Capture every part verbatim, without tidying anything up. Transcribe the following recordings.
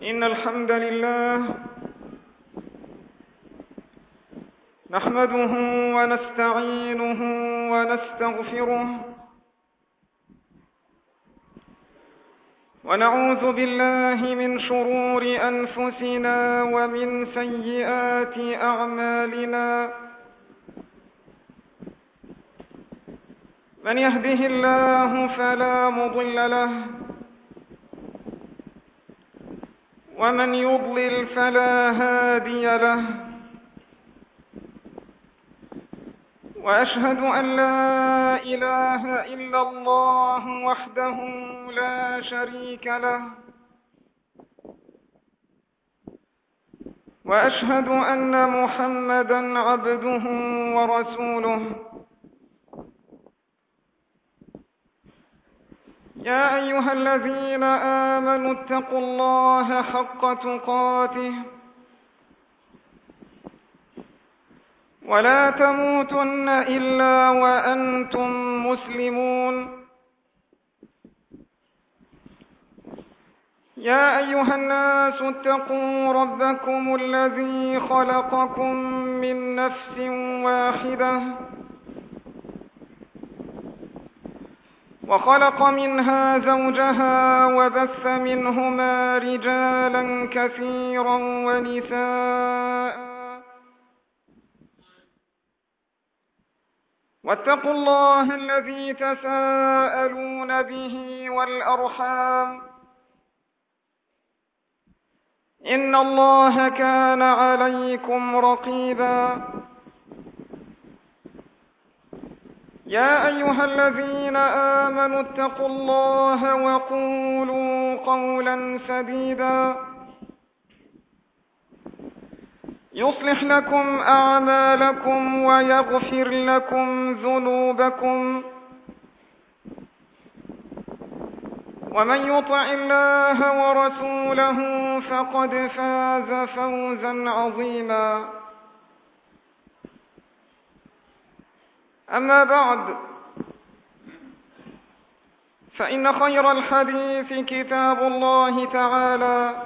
إن الحمد لله نحمده ونستعينه ونستغفره ونعوذ بالله من شرور أنفسنا ومن سيئات أعمالنا. من يهده الله فلا مضل له ومن يضلل فلا هادي له، وأشهد أن لا إله إلا الله وحده لا شريك له، وأشهد أن محمدًا عبده ورسوله. يا أيها الذين آمنوا اتقوا الله حق تقاته ولا تموتن إلا وأنتم مسلمون. يا أيها الناس اتقوا ربكم الذي خلقكم من نفس واحدة وخلق منها زوجها وبث منهما رجالا كثيرا ونساء، واتقوا الله الذي تساءلون به والأرحام إن الله كان عليكم رقيبا. يا أيها الذين آمنوا اتقوا الله وقولوا قولا سديدا يصلح لكم أعمالكم ويغفر لكم ذنوبكم، ومن يطع الله ورسوله فقد فاز فوزا عظيما. أما بعد، فإن خير الحديث كتاب الله تعالى،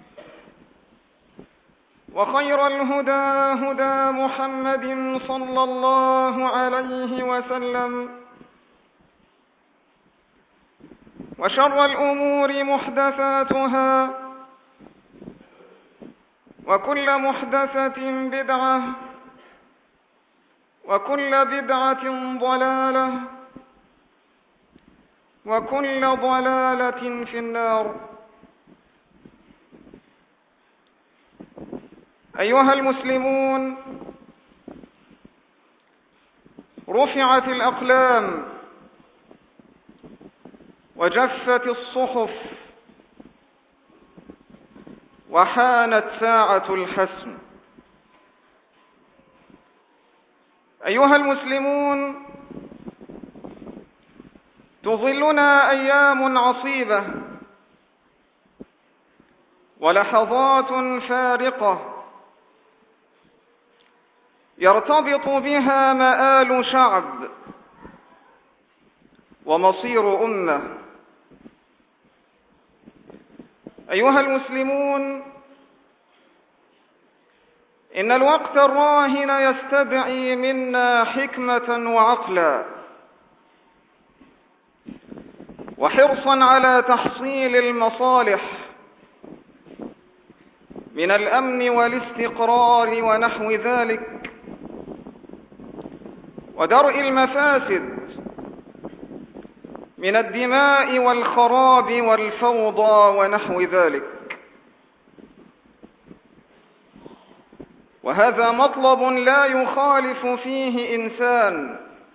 وخير الهدى هدى محمد صلى الله عليه وسلم، وشر الأمور محدثاتها، وكل محدثة بدعة، وكل بدعة ضلالة، وكل ضلالة في النار. أيها المسلمون، رفعت الأقلام وجفت الصحف وحانت ساعة الحسم. أيها المسلمون، تظلنا أيام عصيبة ولحظات فارقة يرتبط بها مآل شعب ومصير أمة. أيها المسلمون، إن الوقت الراهن يستدعي منا حكمة وعقلا وحرصا على تحصيل المصالح من الأمن والاستقرار ونحو ذلك، ودرء المفاسد من الدماء والخراب والفوضى ونحو ذلك. وهذا مطلب لا يخالف فيه إنسان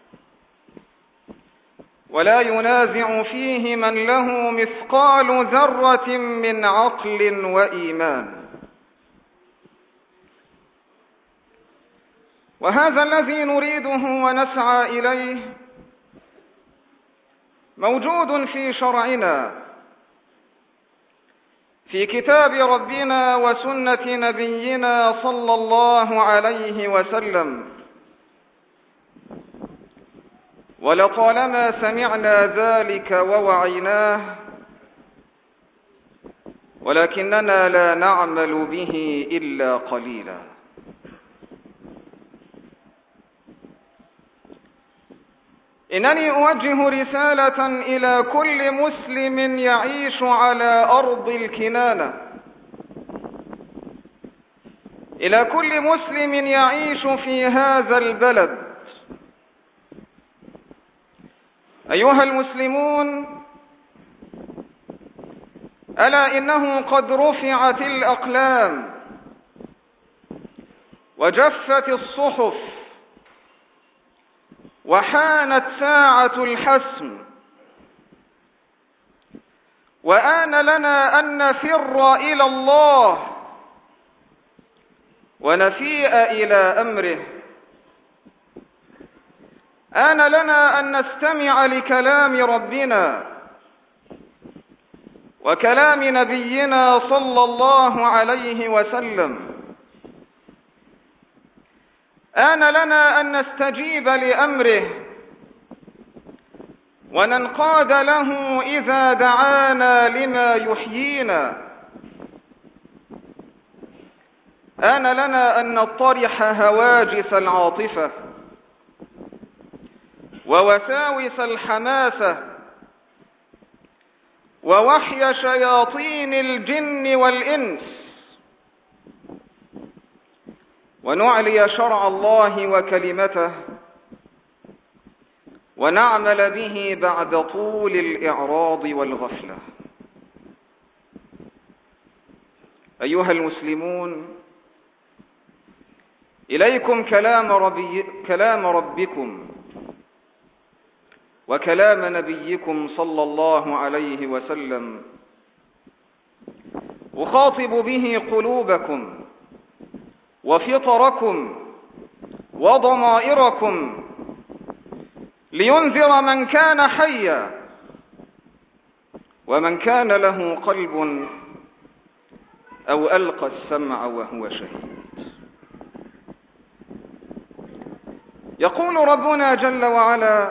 ولا ينازع فيه من له مثقال ذرة من عقل وإيمان. وهذا الذي نريده ونسعى إليه موجود في شرعنا، في كتاب ربنا وسنة نبينا صلى الله عليه وسلم. ولطالما سمعنا ذلك ووعيناه ولكننا لا نعمل به إلا قليلا. إنني أوجه رسالة إلى كل مسلم يعيش على أرض الكنانة، إلى كل مسلم يعيش في هذا البلد. أيها المسلمون، ألا إنه قد رفعت الأقلام وجفت الصحف وحانت ساعة الحسم، وآن لنا أن نفر إلى الله ونفيء إلى أمره. آن لنا أن نستمع لكلام ربنا وكلام نبينا صلى الله عليه وسلم. آن لنا أن نستجيب لأمره وننقاد له إذا دعانا لما يحيينا. آن لنا أن نطرح هواجس العاطفة ووساوس الحماسة ووحي شياطين الجن والإنس، ونعلي شرع الله وكلمته ونعمل به بعد طول الإعراض والغفلة. أيها المسلمون، إليكم كلام, ربي كلام ربكم وكلام نبيكم صلى الله عليه وسلم، أخاطب به قلوبكم وفطركم وضمائركم، لينذر من كان حيا ومن كان له قلب أو ألقى السمع وهو شهيد. يقول ربنا جل وعلا: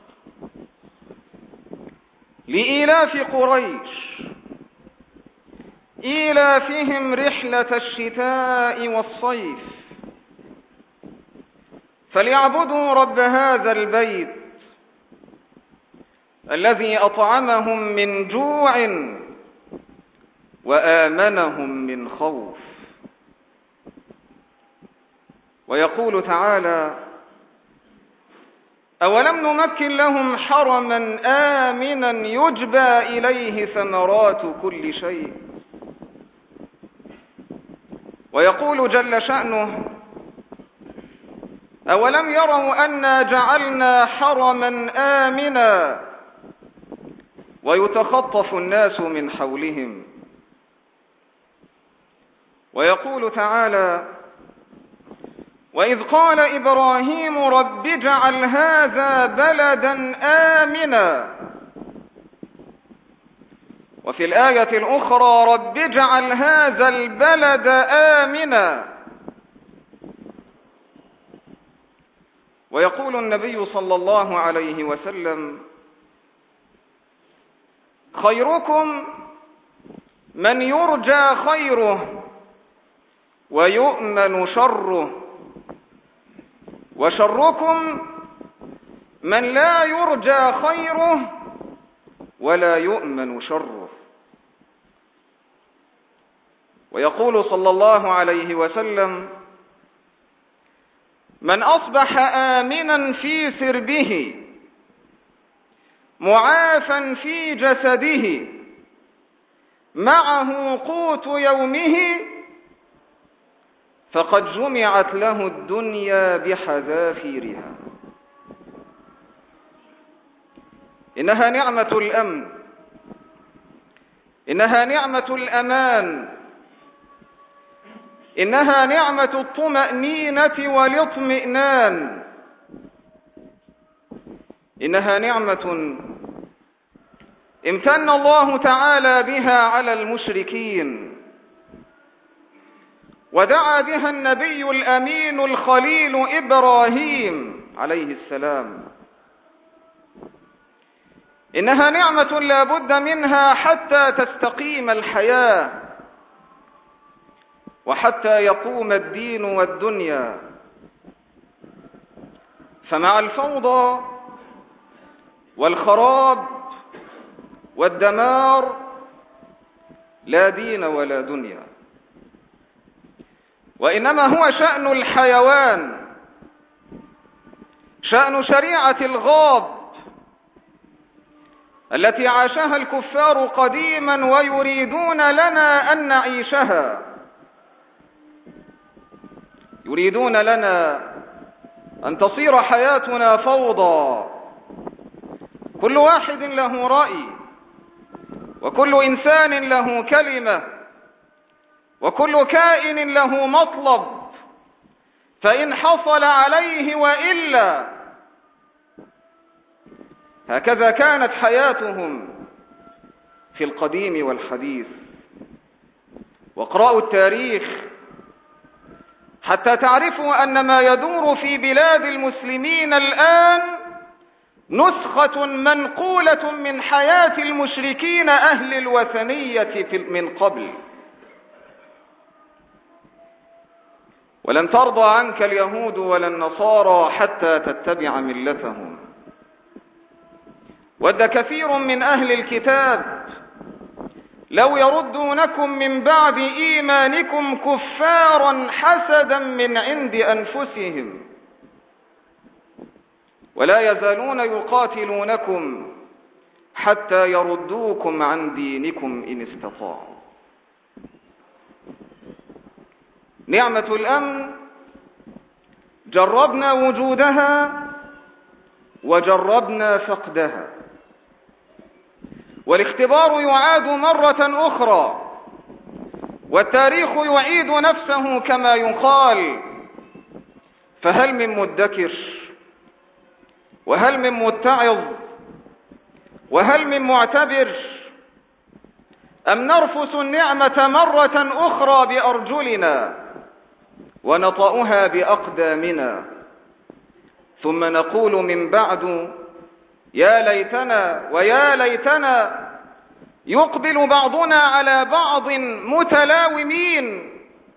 لإيلاف قريش إيلافهم رحلة الشتاء والصيف فليعبدوا رب هذا البيت الذي أطعمهم من جوع وآمنهم من خوف. ويقول تعالى: أولم نمكن لهم حرما آمنا يجبى إليه ثمرات كل شيء. ويقول جل شأنه: أولم يروا أنا جعلنا حرما آمنا ويتخطف الناس من حولهم. ويقول تعالى: وإذ قال إبراهيم رب اجعل هذا بلدا آمنا. وفي الآية الأخرى: رب اجعل هذا البلد آمنا. ويقول النبي صلى الله عليه وسلم: خيركم من يرجى خيره ويؤمن شره، وشركم من لا يرجى خيره ولا يؤمن شره. ويقول صلى الله عليه وسلم: من أصبح آمنا في سربه معافا في جسده معه قوت يومه فقد جمعت له الدنيا بحذافيرها. إنها نعمة الأمن، إنها نعمة الأمان، إنها نعمة الطمأنينة والاطمئنان، إنها نعمة امتن الله تعالى بها على المشركين، ودعا بها النبي الأمين الخليل إبراهيم عليه السلام. إنها نعمة لا بد منها حتى تستقيم الحياة، وحتى يقوم الدين والدنيا. فمع الفوضى والخراب والدمار لا دين ولا دنيا، وإنما هو شأن الحيوان، شأن شريعة الغاب التي عاشها الكفار قديما ويريدون لنا أن نعيشها. يريدون لنا أن تصير حياتنا فوضى، كل واحد له رأي، وكل إنسان له كلمة، وكل كائن له مطلب، فإن حصل عليه وإلا. هكذا كانت حياتهم في القديم والحديث. واقرأوا التاريخ حتى تعرفوا أن ما يدور في بلاد المسلمين الآن نسخة منقولة من حياة المشركين أهل الوثنية من قبل. ولن ترضى عنك اليهود ولا النصارى حتى تتبع ملتهم. ود كثير من أهل الكتاب لو يردونكم من بعد إيمانكم كفارا حسدا من عند أنفسهم، ولا يزالون يقاتلونكم حتى يردوكم عن دينكم إن استطاعوا. نعمة الأمن جربنا وجودها وجربنا فقدها، والاختبار يعاد مرة أخرى، والتاريخ يعيد نفسه كما يقال. فهل من مدكر؟ وهل من متعظ؟ وهل من معتبر؟ أم نرفس النعمة مرة أخرى بأرجلنا ونطأها بأقدامنا، ثم نقول من بعد يا ليتنا ويا ليتنا يقبل بعضنا على بعض متلاومين،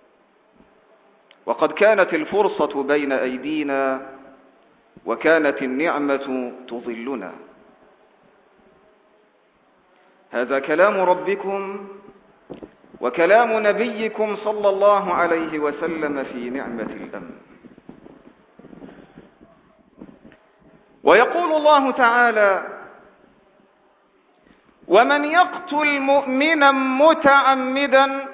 وقد كانت الفرصة بين أيدينا وكانت النعمة تظلنا. هذا كلام ربكم وكلام نبيكم صلى الله عليه وسلم في نعمة الأمن. ويقول الله تعالى: ومن يقتل مؤمنا متعمدا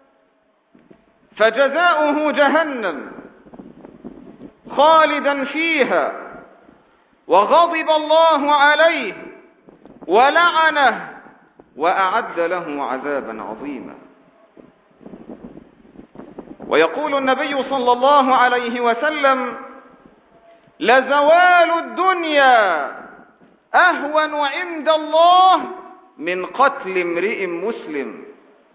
فجزاؤه جهنم خالدا فيها وغضب الله عليه ولعنه وأعد له عذابا عظيما. ويقول النبي صلى الله عليه وسلم: لزوال الدنيا أهون عند الله من قتل امرئ مسلم.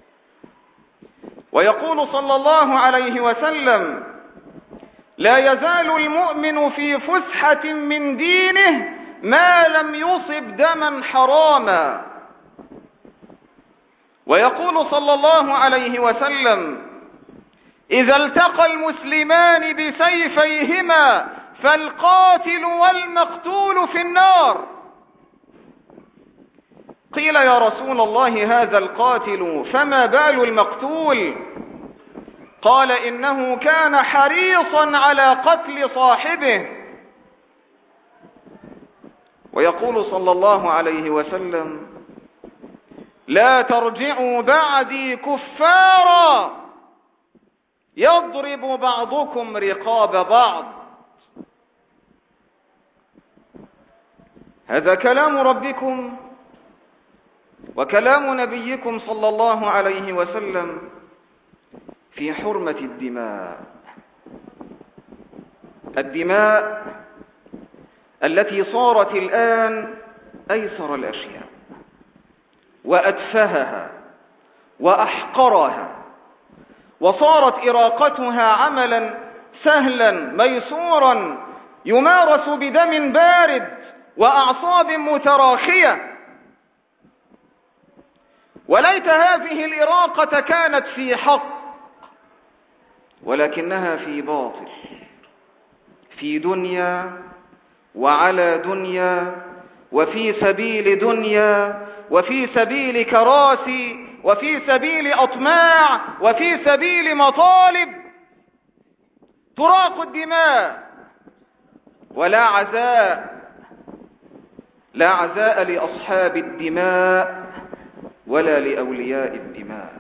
ويقول صلى الله عليه وسلم: لا يزال المؤمن في فسحة من دينه ما لم يصب دما حراما. ويقول صلى الله عليه وسلم: إذا التقى المسلمان بسيفيهما فالقاتل والمقتول في النار. قيل يا رسول الله هذا القاتل فما بال المقتول؟ قال: إنه كان حريصا على قتل صاحبه. ويقول صلى الله عليه وسلم: لا ترجعوا بعدي كفارا يضرب بعضكم رقاب بعض. هذا كلام ربكم وكلام نبيكم صلى الله عليه وسلم في حرمة الدماء، الدماء التي صارت الآن أيسر الأشياء وأتفهها وأحقرها، وصارت إراقتها عملا سهلا ميسورا يمارس بدم بارد وأعصاب متراخية. وليت هذه الإراقة كانت في حق، ولكنها في باطل، في دنيا وعلى دنيا، وفي سبيل دنيا، وفي سبيل كراسي، وفي سبيل أطماع، وفي سبيل مطالب، تراق الدماء ولا عزاء، لا عزاء لأصحاب الدماء ولا لأولياء الدماء.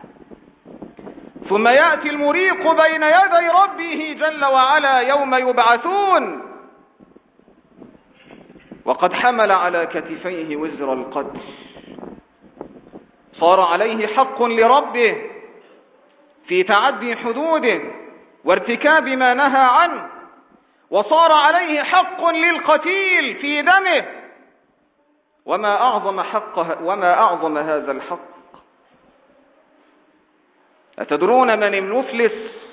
ثم يأتي المريق بين يدي ربه جل وعلا يوم يبعثون وقد حمل على كتفيه وزر القتل، صار عليه حق لربه في تعدي حدوده وارتكاب ما نهى عنه، وصار عليه حق للقتيل في دمه. وما أعظم حقه وما أعظم هذا الحق. أتدرون من المفلس؟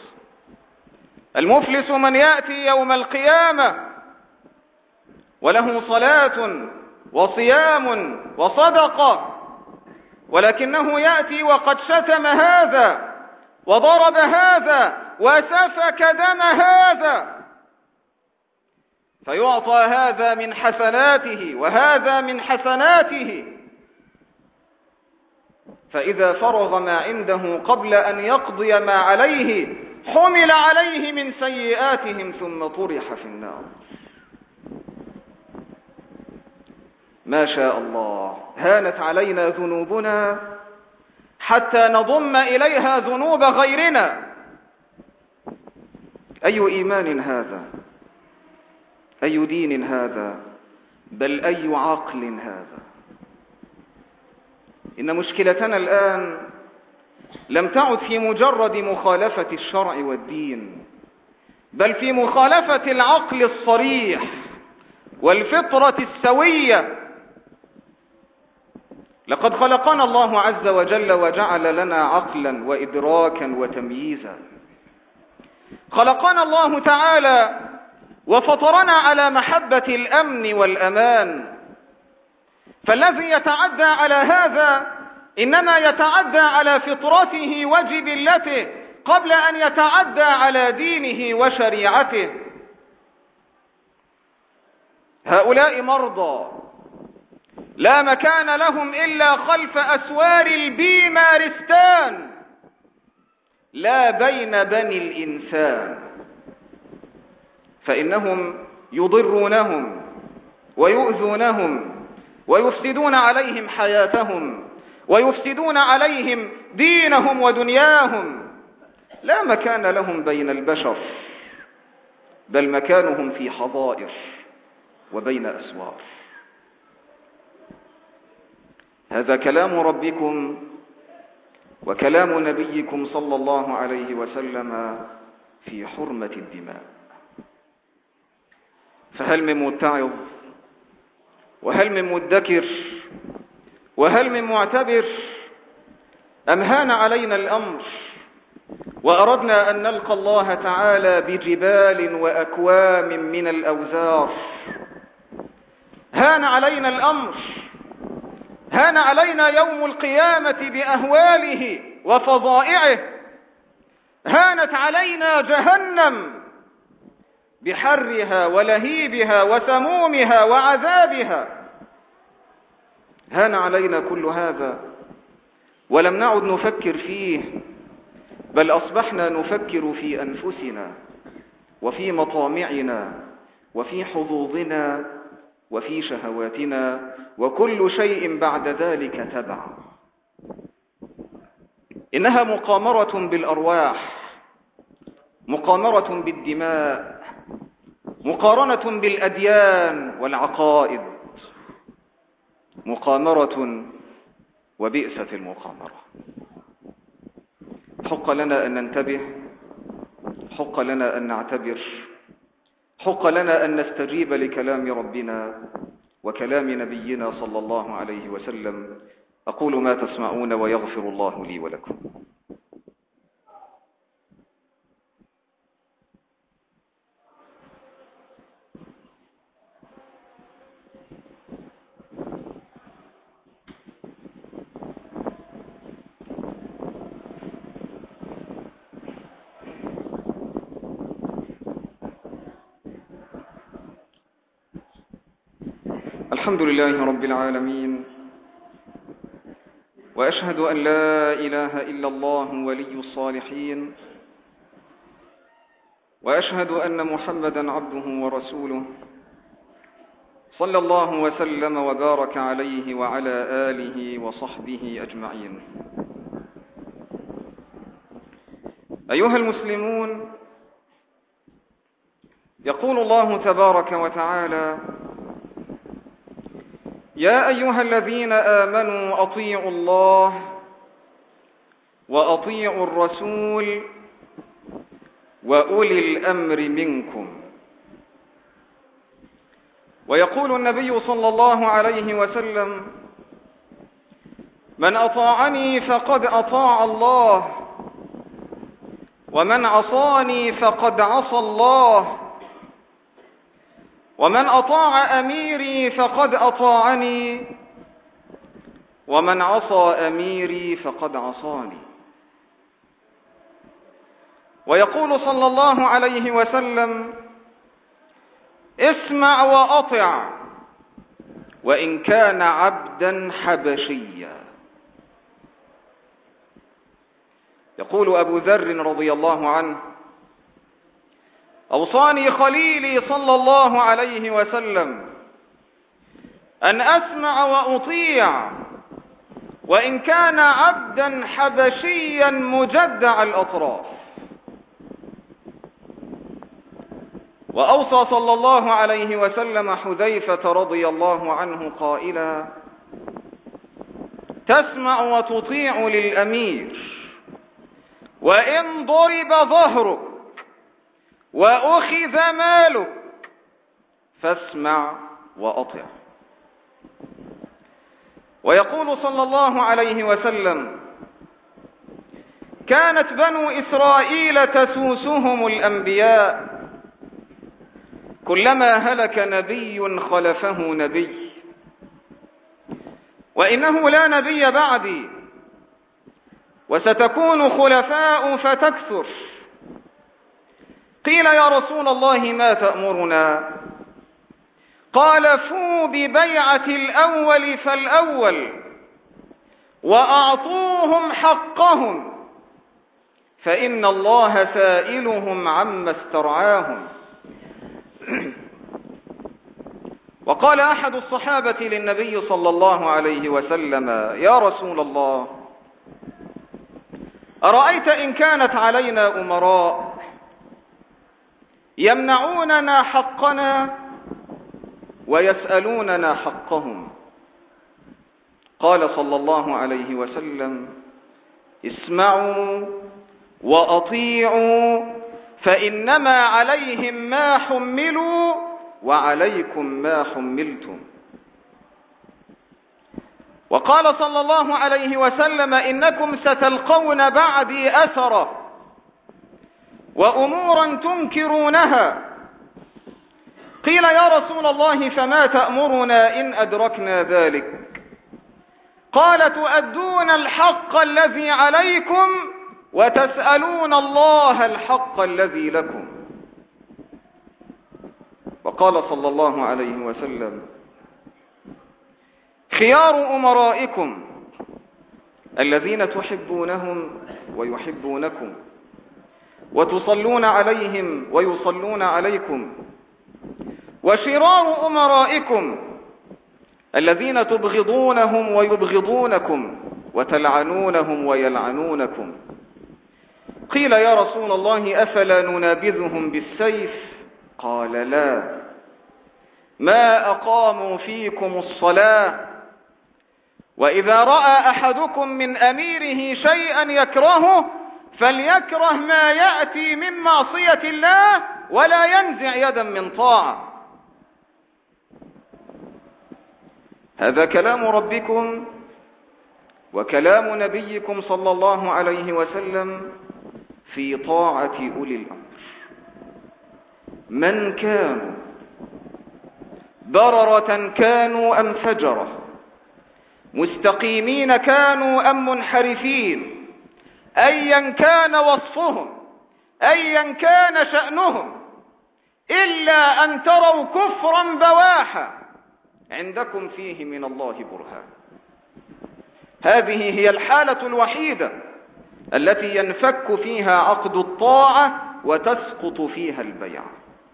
المفلس من يأتي يوم القيامة وله صلاة وصيام وصدقة، ولكنه يأتي وقد شتم هذا وضرب هذا وسفك دم هذا، فيعطى هذا من حسناته وهذا من حسناته، فإذا فرغ ما عنده قبل أن يقضي ما عليه حمل عليه من سيئاتهم ثم طرح في النار. ما شاء الله، هانت علينا ذنوبنا حتى نضم إليها ذنوب غيرنا. أي إيمان هذا؟ أي دين هذا؟ بل أي عقل هذا؟ إن مشكلتنا الآن لم تعد في مجرد مخالفة الشرع والدين، بل في مخالفة العقل الصريح والفطرة السوية. لقد خلقنا الله عز وجل وجعل لنا عقلا وإدراكا وتمييزا. خلقنا الله تعالى وفطرنا على محبة الأمن والأمان، فالذي يتعدى على هذا إنما يتعدى على فطرته وجبلته قبل أن يتعدى على دينه وشريعته. هؤلاء مرضى لا مكان لهم إلا خلف أسوار البيمارستان، لا بين بني الإنسان، فإنهم يضرونهم ويؤذونهم ويفسدون عليهم حياتهم ويفسدون عليهم دينهم ودنياهم. لا مكان لهم بين البشر، بل مكانهم في حظائر وبين أسوار. هذا كلام ربكم وكلام نبيكم صلى الله عليه وسلم في حرمة الدماء. فهل من متعظ وهل من مدكر وهل من معتبر أم هان علينا الأمر وأردنا أن نلقى الله تعالى بجبال وأكوام من الأوزار؟ هان علينا الأمر، هان علينا يوم القيامة بأهواله وفظائعه، هانت علينا جهنم بحرها ولهيبها وسمومها وعذابها. هان علينا كل هذا ولم نعد نفكر فيه، بل أصبحنا نفكر في أنفسنا وفي مطامعنا وفي حظوظنا وفي شهواتنا، وكل شيء بعد ذلك تبع. إنها مقامرة بالأرواح، مقامرة بالدماء، مقارنة بالأديان والعقائد، مقامرة وبئست المقامرة. حق لنا أن ننتبه، حق لنا أن نعتبر، حق لنا أن نستجيب لكلام ربنا وكلام نبينا صلى الله عليه وسلم. أقول ما تسمعون ويغفر الله لي ولكم. الحمد لله رب العالمين، وأشهد أن لا إله إلا الله ولي الصالحين، وأشهد أن محمدا عبده ورسوله، صلى الله وسلم وبارك عليه وعلى آله وصحبه أجمعين. أيها المسلمون، يقول الله تبارك وتعالى: يا أيها الذين آمنوا أطيعوا الله وأطيعوا الرسول وأولي الأمر منكم. ويقول النبي صلى الله عليه وسلم: من أطاعني فقد أطاع الله، ومن عصاني فقد عصى الله، ومن أطاع أميري فقد أطاعني، ومن عصى أميري فقد عصاني. ويقول صلى الله عليه وسلم: اسمع وأطع وإن كان عبدا حبشيا. يقول أبو ذر رضي الله عنه: أوصاني خليلي صلى الله عليه وسلم أن أسمع وأطيع وإن كان عبدا حبشيا مجدع الأطراف. وأوصى صلى الله عليه وسلم حذيفة رضي الله عنه قائلا: تسمع وتطيع للأمير وإن ضرب ظهرك وأخذ مالك فاسمع وأطع. ويقول صلى الله عليه وسلم: كانت بنو إسرائيل تسوسهم الأنبياء، كلما هلك نبي خلفه نبي، وإنه لا نبي بعدي، وستكون خلفاء فتكثر. قيل يا رسول الله ما تأمرنا؟ قال: فوا ببيعة الأول فالأول وأعطوهم حقهم، فإن الله سائلهم عما استرعاهم. وقال أحد الصحابة للنبي صلى الله عليه وسلم: يا رسول الله، أرأيت إن كانت علينا أمراء يمنعوننا حقنا ويسألوننا حقهم؟ قال صلى الله عليه وسلم: اسمعوا وأطيعوا، فإنما عليهم ما حملوا وعليكم ما حملتم. وقال صلى الله عليه وسلم: إنكم ستلقون بعدي أثرا وأمورا تنكرونها. قيل يا رسول الله فما تأمرنا إن أدركنا ذلك؟ قال: تؤدون الحق الذي عليكم وتسألون الله الحق الذي لكم. وقال صلى الله عليه وسلم: خيار أمرائكم الذين تحبونهم ويحبونكم وتصلون عليهم ويصلون عليكم، وشرار أمرائكم الذين تبغضونهم ويبغضونكم وتلعنونهم ويلعنونكم. قيل يا رسول الله أفلا ننابذهم بالسيف؟ قال: لا، ما أقاموا فيكم الصلاة، وإذا رأى أحدكم من أميره شيئا يكرهه فليكره ما يأتي من معصية الله ولا ينزع يدا من طاعة. هذا كلام ربكم وكلام نبيكم صلى الله عليه وسلم في طاعة أولي الأمر، من كانوا بررة كانوا أم فجرة، مستقيمين كانوا أم منحرفين، أيا كان وصفهم، أيا كان شأنهم، إلا أن تروا كفرا بواحا عندكم فيه من الله برهان. هذه هي الحالة الوحيدة التي ينفك فيها عقد الطاعة وتسقط فيها البيعة.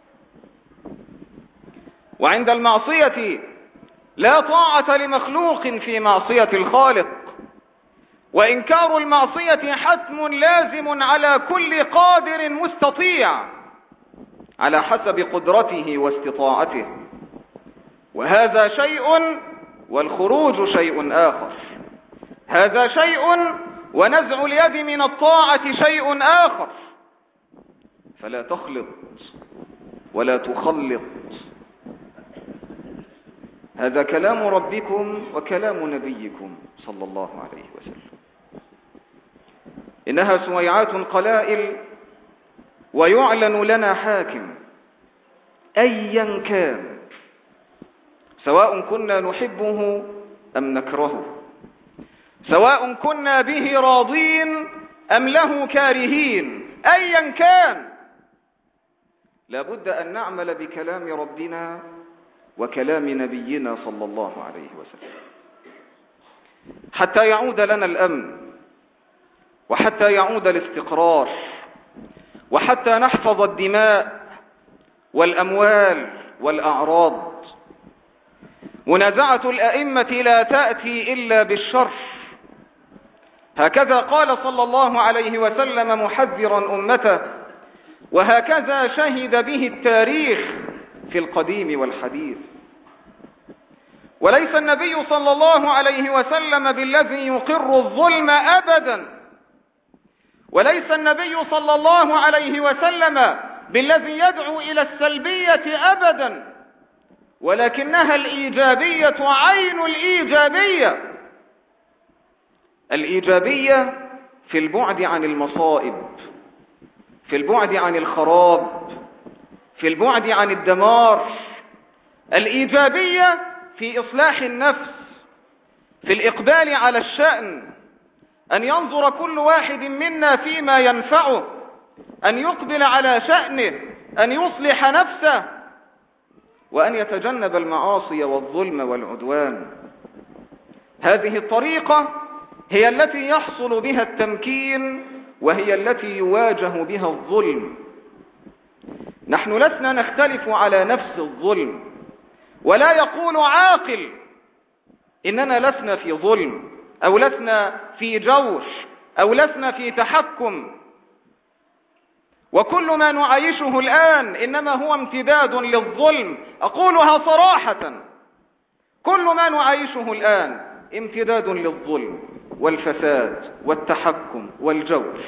وعند المعصية لا طاعة لمخلوق في معصية الخالق، وإنكار المعصية حتم لازم على كل قادر مستطيع على حسب قدرته واستطاعته، وهذا شيء والخروج شيء آخر. هذا شيء ونزع اليد من الطاعة شيء آخر. فلا تخلط ولا تخلط. هذا كلام ربكم وكلام نبيكم صلى الله عليه وسلم. إنها سويعات قلائل ويعلن لنا حاكم أيا كان، سواء كنا نحبه أم نكرهه، سواء كنا به راضين أم له كارهين، أيا كان لابد أن نعمل بكلام ربنا وكلام نبينا صلى الله عليه وسلم حتى يعود لنا الأمن، وحتى يعود الاستقرار، وحتى نحفظ الدماء والأموال والأعراض. منازعة الأئمة لا تأتي إلا بالشر، هكذا قال صلى الله عليه وسلم محذرا أمته، وهكذا شهد به التاريخ في القديم والحديث. وليس النبي صلى الله عليه وسلم بالذي يقر الظلم أبدا، وليس النبي صلى الله عليه وسلم بالذي يدعو إلى السلبية أبدا، ولكنها الإيجابية عين الإيجابية. الإيجابية في البعد عن المصائب، في البعد عن الخراب، في البعد عن الدمار. الإيجابية في إصلاح النفس، في الإقبال على الشأن، أن ينظر كل واحد منا فيما ينفعه، أن يقبل على شأنه، أن يصلح نفسه، وأن يتجنب المعاصي والظلم والعدوان. هذه الطريقة هي التي يحصل بها التمكين، وهي التي يواجه بها الظلم. نحن لسنا نختلف على نفس الظلم، ولا يقول عاقل إننا لسنا في ظلم، أو لسنا في جور، أو لسنا في تحكم. وكل ما نعيشه الآن إنما هو امتداد للظلم. أقولها صراحة، كل ما نعيشه الآن امتداد للظلم والفساد والتحكم والجور.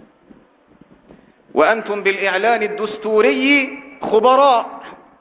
وأنتم بالإعلان الدستوري خبراء.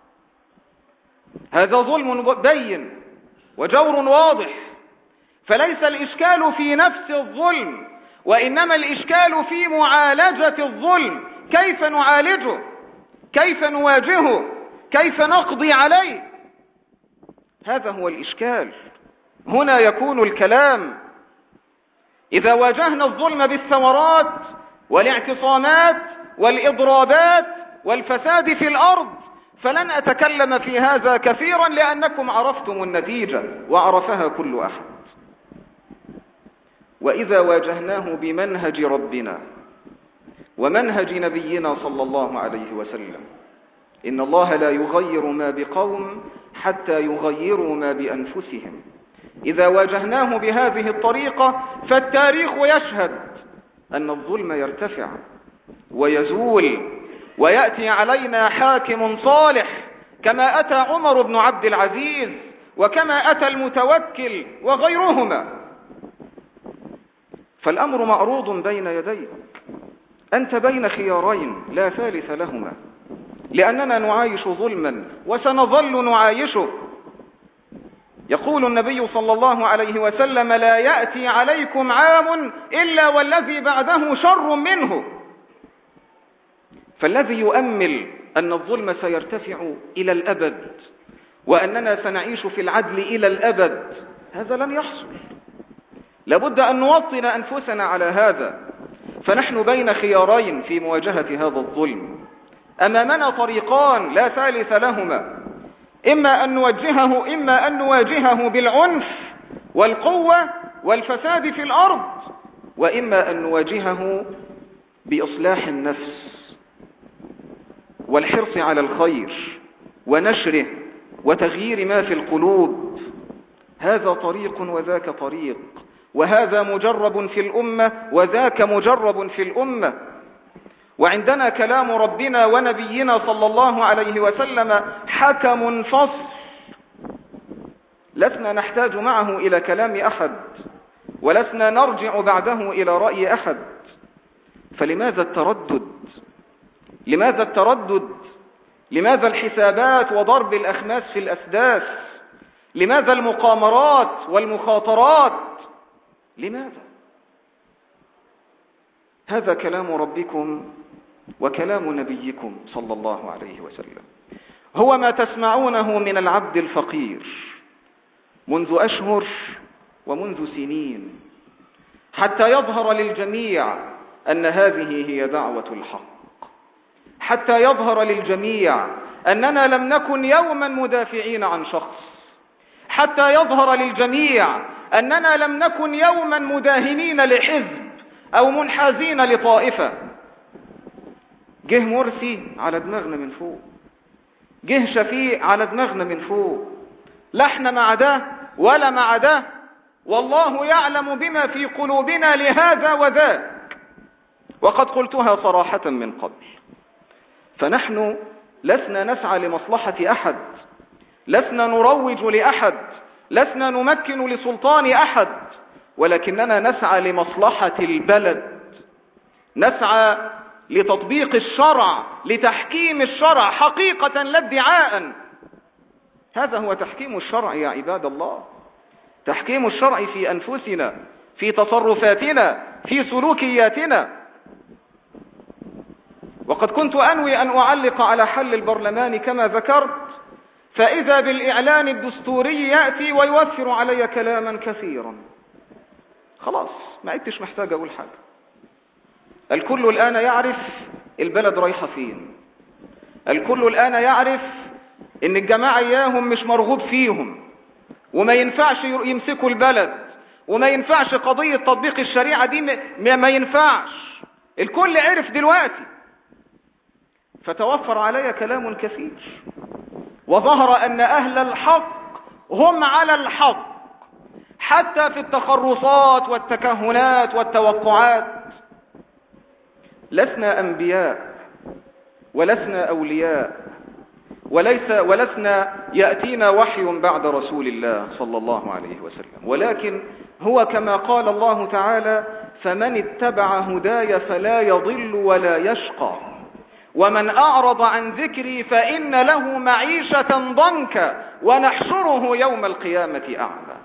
هذا ظلم بين وجور واضح، فليس الإشكال في نفس الظلم، وإنما الإشكال في معالجة الظلم. كيف نعالجه؟ كيف نواجهه؟ كيف نقضي عليه؟ هذا هو الإشكال. هنا يكون الكلام. إذا واجهنا الظلم بالثورات والاعتصامات والإضرابات والفساد في الأرض فلن أتكلم في هذا كثيرا، لأنكم عرفتم النتيجة وعرفها كل أحد. وإذا واجهناه بمنهج ربنا ومنهج نبينا صلى الله عليه وسلم، إن الله لا يغير ما بقوم حتى يغيروا ما بأنفسهم. إذا واجهناه بهذه الطريقة فالتاريخ يشهد أن الظلم يرتفع ويزول، ويأتي علينا حاكم صالح كما أتى عمر بن عبد العزيز، وكما أتى المتوكل وغيرهما. فالأمر معروض بين يديك، أنت بين خيارين لا ثالث لهما، لأننا نعايش ظلما وسنظل نعايشه. يقول النبي صلى الله عليه وسلم: لا يأتي عليكم عام إلا والذي بعده شر منه. فالذي يؤمل أن الظلم سيرتفع إلى الأبد وأننا سنعيش في العدل إلى الأبد، هذا لن يحصل. لابد أن نوطن أنفسنا على هذا. فنحن بين خيارين في مواجهة هذا الظلم، أمامنا طريقان لا ثالث لهما: إما أن نوجهه إما أن نواجهه بالعنف والقوة والفساد في الأرض، وإما أن نواجهه بإصلاح النفس والحرص على الخير ونشره وتغيير ما في القلوب. هذا طريق وذاك طريق، وهذا مجرب في الأمة وذاك مجرب في الأمة. وعندنا كلام ربنا ونبينا صلى الله عليه وسلم حكم فصل، لسنا نحتاج معه إلى كلام أحد، ولسنا نرجع بعده إلى رأي أحد. فلماذا التردد؟ لماذا التردد؟ لماذا الحسابات وضرب الأخماس في الأسداس؟ لماذا المقامرات والمخاطرات؟ لماذا؟ هذا كلام ربكم وكلام نبيكم صلى الله عليه وسلم، هو ما تسمعونه من العبد الفقير منذ أشهر ومنذ سنين، حتى يظهر للجميع أن هذه هي دعوة الحق، حتى يظهر للجميع أننا لم نكن يوما مدافعين عن شخص، حتى يظهر للجميع أننا لم نكن يوما مداهنين لحزب أو منحازين لطائفة. جه مرسي على دماغنا من فوق، جه شفيق على دماغنا من فوق، لا احنا مع ده ولا مع ده، والله يعلم بما في قلوبنا لهذا وذاك، وقد قلتها صراحة من قبل. فنحن لسنا نسعى لمصلحة أحد، لسنا نروج لأحد، لسنا نمكن لسلطان أحد، ولكننا نسعى لمصلحة البلد، نسعى لتطبيق الشرع، لتحكيم الشرع حقيقة لا ادعاء. هذا هو تحكيم الشرع يا عباد الله، تحكيم الشرع في أنفسنا، في تصرفاتنا، في سلوكياتنا. وقد كنت أنوي أن أعلق على حل البرلمان كما ذكرت، فإذا بالإعلان الدستوري يأتي ويوفر علي كلاما كثيرا. خلاص ما عدتش محتاج أقول حاجة، الكل الآن يعرف البلد رايحة فين، الكل الآن يعرف إن الجماعة إياهم مش مرغوب فيهم، وما ينفعش يمسكوا البلد، وما ينفعش قضية تطبيق الشريعة دي ما ينفعش، الكل عرف دلوقتي. فتوفر علي كلام كثير، وظهر أن أهل الحق هم على الحق، حتى في التخرصات والتكهنات والتوقعات. لسنا أنبياء ولسنا أولياء، وليس ولسنا يأتينا وحي بعد رسول الله صلى الله عليه وسلم، ولكن هو كما قال الله تعالى: فمن اتبع هداي فلا يضل ولا يشقى، ومن أعرض عن ذكري فإن له معيشة ضنكا ونحشره يوم القيامة أعمى.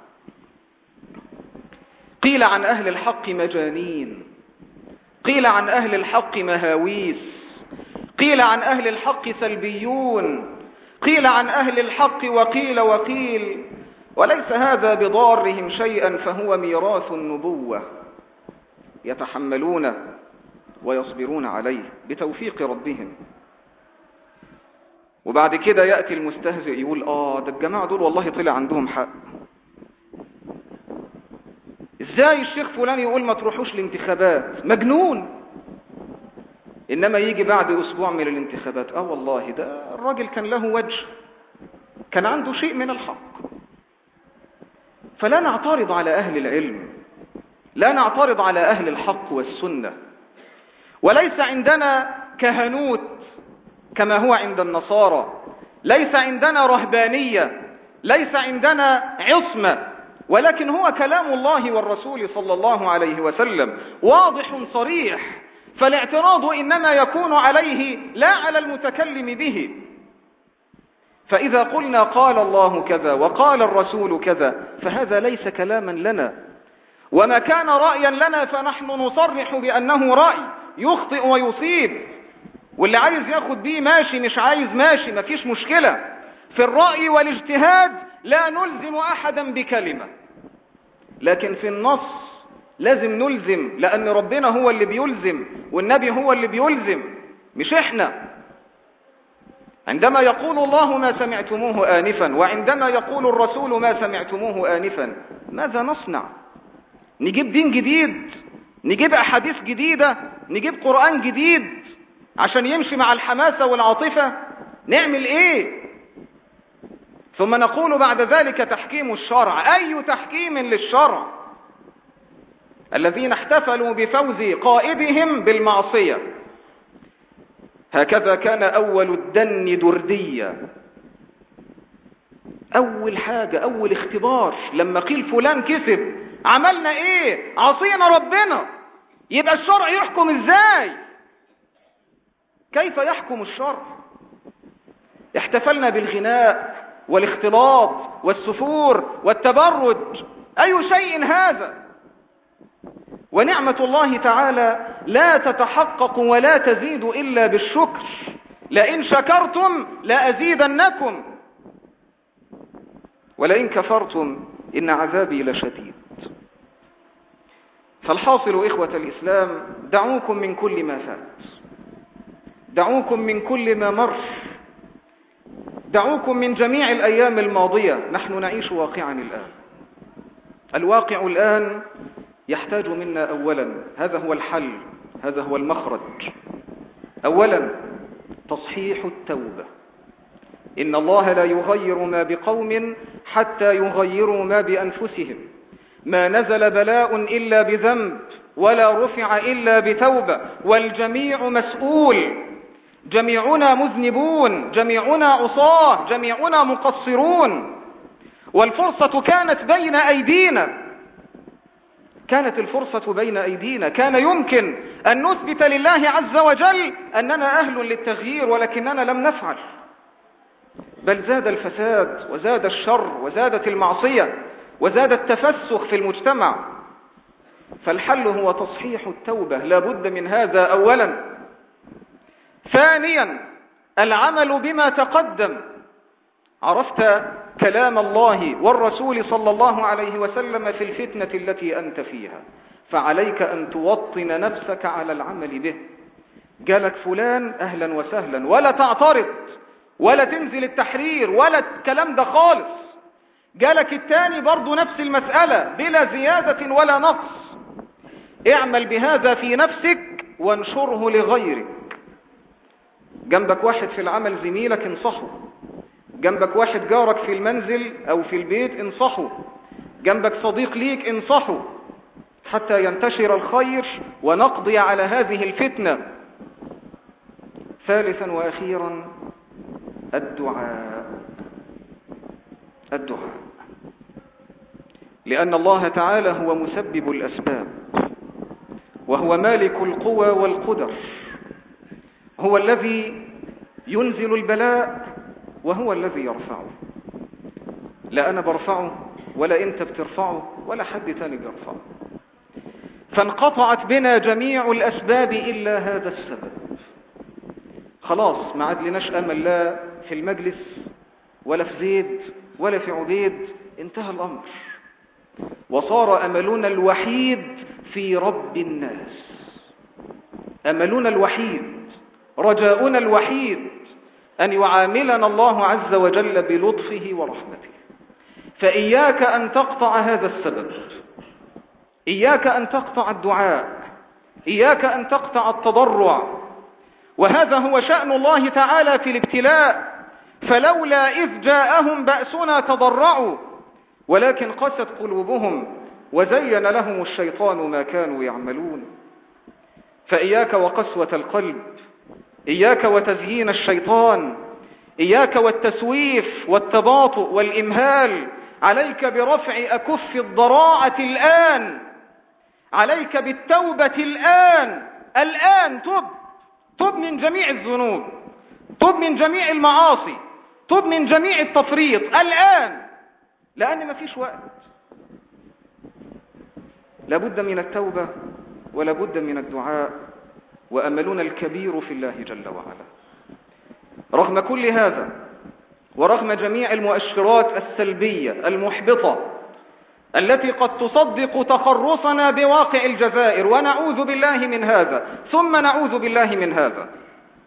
قيل عن أهل الحق مجانين، قيل عن أهل الحق مهاويس، قيل عن أهل الحق سلبيون، قيل عن أهل الحق وقيل وقيل، وليس هذا بضارهم شيئا، فهو ميراث النبوة يتحملون ويصبرون عليه بتوفيق ربهم. وبعد كده يأتي المستهزئ يقول: آه ده الجماعة دول والله طلع عندهم حق، ازاي الشيخ فلان يقول ما تروحوش الانتخابات؟ مجنون. انما يجي بعد اسبوع من الانتخابات: اه والله ده الراجل كان له وجه، كان عنده شيء من الحق. فلا نعترض على اهل العلم، لا نعترض على اهل الحق والسنة، وليس عندنا كهنوت كما هو عند النصارى، ليس عندنا رهبانية، ليس عندنا عصمة، ولكن هو كلام الله والرسول صلى الله عليه وسلم واضح صريح، فالاعتراض إنما يكون عليه لا على المتكلم به. فإذا قلنا قال الله كذا وقال الرسول كذا فهذا ليس كلاما لنا، وما كان رأيا لنا فنحن نصرح بأنه رأي يخطئ ويصيب، واللي عايز ياخد بيه ماشي، مش عايز ماشي، مفيش مشكلة. في الرأي والاجتهاد لا نلزم أحدا بكلمة، لكن في النص لازم نلزم، لأن ربنا هو اللي بيلزم والنبي هو اللي بيلزم، مش احنا. عندما يقول الله ما سمعتموه آنفا، وعندما يقول الرسول ما سمعتموه آنفا، ماذا نصنع؟ نجيب دين جديد؟ نجيب أحاديث جديدة؟ نجيب قرآن جديد عشان يمشي مع الحماسة والعاطفة؟ نعمل ايه؟ ثم نقول بعد ذلك تحكيم الشرع. أي تحكيم للشرع؟ الذين احتفلوا بفوز قائدهم بالمعصية. هكذا كان أول الدن دردية. أول حاجة، أول اختبار لما قيل فلان كسب، عملنا ايه؟ عصينا ربنا. يبقى الشرع يحكم ازاي؟ كيف يحكم الشرع؟ احتفلنا بالغناء والاختلاط والسفور والتبرج. أي شيء هذا؟ ونعمة الله تعالى لا تتحقق ولا تزيد إلا بالشكر. لئن شكرتم لأزيدنكم ولئن كفرتم إن عذابي لشديد. فالحاصل إخوة الإسلام، دعوكم من كل ما فات، دعوكم من كل ما مر، دعوكم من جميع الأيام الماضية. نحن نعيش واقعا الآن. الواقع الآن يحتاج منا أولا، هذا هو الحل، هذا هو المخرج، أولا تصحيح التوبة. إن الله لا يغير ما بقوم حتى يغيروا ما بأنفسهم. ما نزل بلاء إلا بذنب ولا رفع إلا بتوبة، والجميع مسؤول. جميعنا مذنبون، جميعنا عصاة، جميعنا مقصرون. والفرصة كانت بين أيدينا، كانت الفرصة بين أيدينا. كان يمكن أن نثبت لله عز وجل أننا أهل للتغيير، ولكننا لم نفعل، بل زاد الفساد وزاد الشر وزادت المعصية وزاد التفسخ في المجتمع. فالحل هو تصحيح التوبة، لا بد من هذا أولا. ثانيا العمل بما تقدم. عرفت كلام الله والرسول صلى الله عليه وسلم في الفتنة التي أنت فيها، فعليك أن توطن نفسك على العمل به. جالك فلان أهلا وسهلا، ولا تعترض ولا تنزل التحرير ولا الكلام ده خالص. جالك التاني برضو نفس المسألة بلا زيادة ولا نقص. اعمل بهذا في نفسك وانشره لغيرك. جنبك واحد في العمل زميلك، انصحه. جنبك واحد جارك في المنزل أو في البيت، انصحه. جنبك صديق ليك، انصحه حتى ينتشر الخير ونقضي على هذه الفتنة. ثالثا وأخيرا الدعاء. الدعاء، لأن الله تعالى هو مسبب الأسباب، وهو مالك القوى والقدر. هو الذي ينزل البلاء وهو الذي يرفعه. لا أنا برفعه ولا أنت بترفعه ولا حد تاني بيرفعه. فانقطعت بنا جميع الأسباب إلا هذا السبب. خلاص ما عاد لناش أمل، لا في المجلس ولا في زيد ولا في عبيد. انتهى الأمر، وصار أملنا الوحيد في رب الناس. أملنا الوحيد، رجاؤنا الوحيد أن يعاملنا الله عز وجل بلطفه ورحمته. فإياك أن تقطع هذا السبب، إياك أن تقطع الدعاء، إياك أن تقطع التضرع. وهذا هو شأن الله تعالى في الابتلاء. فلولا إذ جاءهم بأسنا تضرعوا ولكن قست قلوبهم وزين لهم الشيطان ما كانوا يعملون. فإياك وقسوة القلب، إياك وتزيين الشيطان، إياك والتسويف والتباطؤ والإمهال. عليك برفع أكف الضراعة الآن، عليك بالتوبة الآن. الآن تب، تب من جميع الذنوب، تب من جميع المعاصي، تب من جميع التفريط الآن، لأن ما فيش وقت. لابد من التوبة ولابد من الدعاء، وأملنا الكبير في الله جل وعلا. رغم كل هذا ورغم جميع المؤشرات السلبية المحبطة التي قد تصدق تخرصنا بواقع الجزائر، ونعوذ بالله من هذا ثم نعوذ بالله من هذا،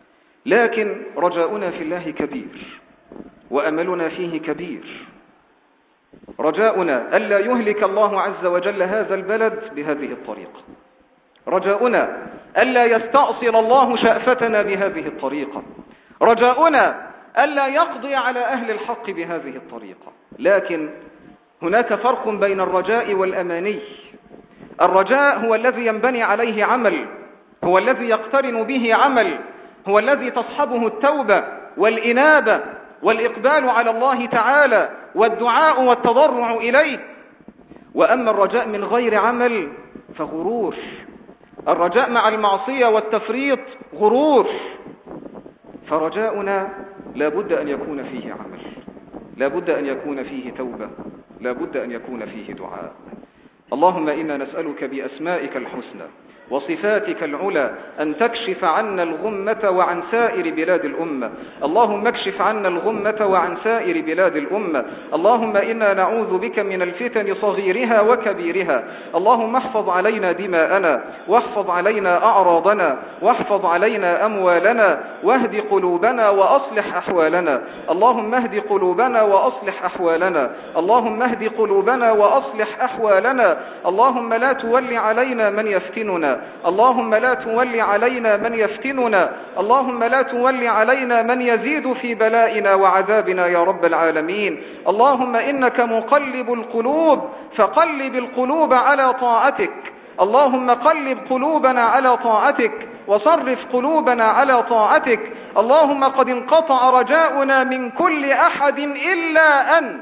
لكن رجاؤنا في الله كبير، وأملنا فيه كبير. رجاؤنا ألا يهلك الله عز وجل هذا البلد بهذه الطريقة، رجاؤنا ألا يستأصل الله شأفتنا بهذه الطريقة، رجاؤنا ألا يقضي على أهل الحق بهذه الطريقة. لكن هناك فرق بين الرجاء والأماني. الرجاء هو الذي ينبني عليه عمل، هو الذي يقترن به عمل، هو الذي تصحبه التوبة والإنابة والإقبال على الله تعالى والدعاء والتضرع إليه. وأما الرجاء من غير عمل فغرور، الرجاء مع المعصية والتفريط غرور. فرجاؤنا لا بد أن يكون فيه عمل، لا بد أن يكون فيه توبة، لا بد أن يكون فيه دعاء. اللهم إنا نسألك بأسمائك الحسنى وصفاتك العلى أن تكشف عنا الغمة وعن سائر بلاد الأمة. اللهم اكشف عنا الغمة وعن سائر بلاد الأمة. اللهم إنا نعوذ بك من الفتن صغيرها وكبيرها. اللهم احفظ علينا دماءنا، واحفظ علينا أعراضنا، واحفظ علينا أموالنا، واهد قلوبنا وأصلح أحوالنا. اللهم اهد قلوبنا وأصلح أحوالنا. اللهم اهد قلوبنا وأصلح أحوالنا. اللهم لا تول علينا من يفتننا، اللهم لا تول علينا من يفتننا، اللهم لا تول علينا من يزيد في بلائنا وعذابنا يا رب العالمين. اللهم إنك مقلب القلوب فقلب القلوب على طاعتك. اللهم قلب قلوبنا على طاعتك وصرف قلوبنا على طاعتك. اللهم قد انقطع رجاؤنا من كل أحد إلا أنت،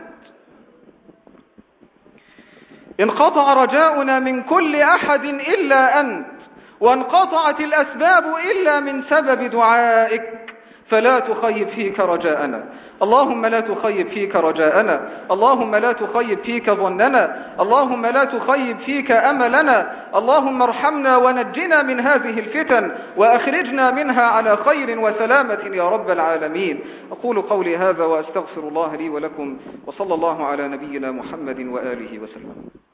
انقطع رجاؤنا من كل أحد إلا أنت، وانقطعت الأسباب إلا من سبب دعائك، فلا تخيب فيك رجاءنا. اللهم لا تخيب فيك رجاءنا، اللهم لا تخيب فيك ظننا، اللهم لا تخيب فيك أملنا. اللهم ارحمنا ونجنا من هذه الفتن وأخرجنا منها على خير وسلامة يا رب العالمين. أقول قولي هذا وأستغفر الله لي ولكم، وصلى الله على نبينا محمد وآله وسلم.